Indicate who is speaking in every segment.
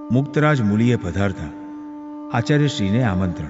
Speaker 1: મુક્તરાજ મૂળીએ પધારતા આચાર્યશ્રીને આમંત્રણ.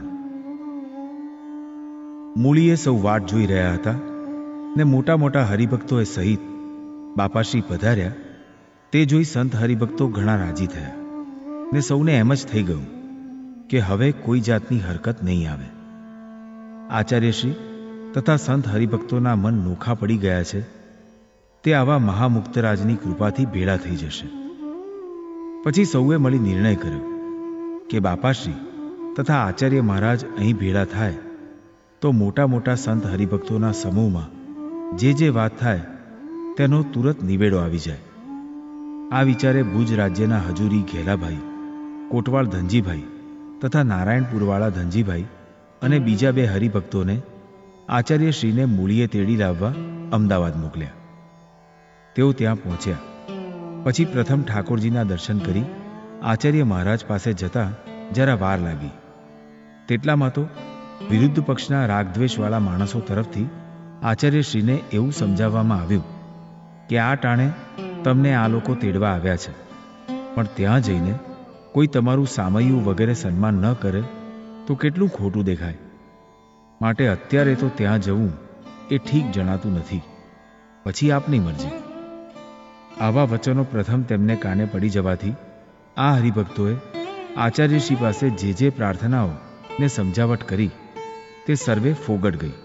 Speaker 1: મૂળીએ સૌ વાટ જોઈ રહ્યા હતા ને મોટા મોટા હરિભક્તોએ સહિત બાપાશ્રી પધાર્યા તે જોઈ સંત હરિભક્તો ઘણા રાજી થયા ને સૌને એમ જ થઈ ગયું કે હવે કોઈ જાતની હરકત નહીં આવે. આચાર્યશ્રી તથા સંત હરિભક્તોના મન નોખા પડી ગયા છે તે આવા મહામુક્તરાજની કૃપાથી ભેળા થઈ જશે. પછી સૌએ મળી નિર્ણય કર્યો કે બાપાશ્રી તથા આચાર્ય મહારાજ અહીં ભેળા થાય તો મોટા મોટા સંત હરિભક્તોના સમૂહમાં જે વાત થાય તેનો તુરત નિવેડો આવી જાય. આ વિચારે ભુજ રાજ્યના હજુરી ઘેલાભાઈ, કોટવાળ ધનજીભાઈ તથા નારાયણપુરવાળા ધનજીભાઈ અને બીજા 2 હરિભક્તોને આચાર્યશ્રીને મૂળીએ તેડી લાવવા અમદાવાદ મોકલ્યા. તેઓ ત્યાં પહોંચ્યા પછી પ્રથમ ઠાકોરજીના દર્શન કરી આચાર્ય મહારાજ પાસે જતા જરા વાર લાગી. તેટલામાં તો વિરુદ્ધ પક્ષના રાગદ્વેષવાળા માણસો તરફથી આચાર્યશ્રીને એવું સમજાવવામાં આવ્યું કે આ ટાણે તમને આ લોકો તેડવા આવ્યા છે, પણ ત્યાં જઈને કોઈ તમારું સામૈયું વગેરે સન્માન ન કરે તો કેટલું ખોટું દેખાય, માટે અત્યારે તો ત્યાં જવું એ ઠીક જણાતું નથી, પછી આપની મરજી. આવા વચનો પ્રથમ તેમને કાને પડી જવાથી આ હરિભક્તોએ આચાર્યશ્રી પાસે જે પ્રાર્થનાઓ ને સમજાવટ કરી તે સર્વે ફોગટ ગઈ.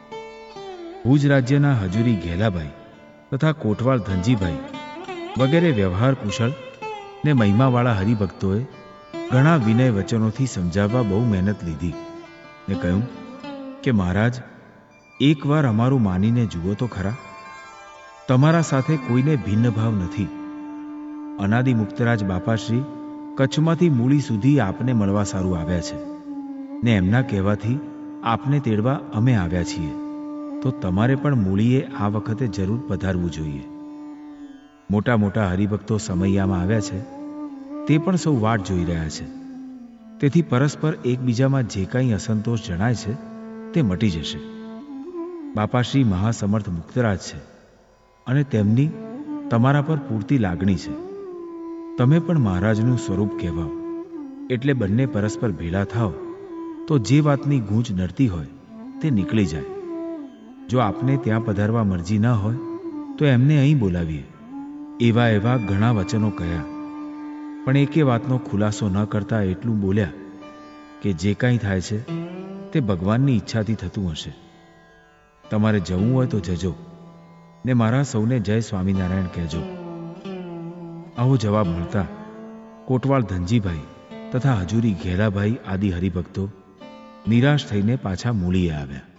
Speaker 1: ભુજ રાજ્યના હજુરી ઘેલાભાઈ તથા કોટવાળ ધનજીભાઈ વગેરે વ્યવહાર કુશળ ને મહિમાવાળા હરિભક્તોએ ઘણા વિનય વચનોથી સમજાવવા બહુ મહેનત લીધી ને કહ્યું કે મહારાજ, એકવાર અમારું માનીને જુઓ તો ખરા, તમારા સાથે કોઈને ભિન્ન ભાવ નથી. અનાદિ મુક્તરાજ બાપાશ્રી કચ્છમાંથી મૂળી સુધી આપને મળવા સારું આવ્યા છે ને એમના કહેવાથી આપને તેડવા અમે આવ્યા છીએ, તો તમારે પણ મૂળીએ આ વખતે જરૂર પધારવું જોઈએ. મોટા મોટા હરિભક્તો સમૈયામાં આવ્યા છે તે પણ સૌ વાટ જોઈ રહ્યા છે, તેથી પરસ્પર એકબીજામાં જે કંઈ અસંતોષ જણાય છે તે મટી જશે. બાપાશ્રી મહાસમર્થ મુક્તરાજ છે અને તેમની તમારા પર પૂરતી લાગણી છે. તમે પણ મહારાજનું સ્વરૂપ કહેવાઓ એટલે બંને પરસ્પર ભેળા થાઓ તો જે વાતની ગૂંચ નડતી હોય તે નીકળી જાય. જો આપને ત્યાં પધારવા મરજી ન હોય તો એમને અહીં બોલાવીએ. એવા ઘણા વચનો કહ્યા, પણ એકે વાતનો ખુલાસો ન કરતા એટલું બોલ્યા કે જે કાંઈ થાય છે તે ભગવાનની ઈચ્છાથી થતું હશે. તમારે જવું હોય તો જજો ને મારા સૌને જય સ્વામિનારાયણ કહેજો. આવો જવાબ મળતા કોટવાળ ધનજીભાઈ તથા હજુરી ઘેલાભાઈ આદિ હરિભક્તો નિરાશ થઈને પાછા મૂળીએ આવ્યા.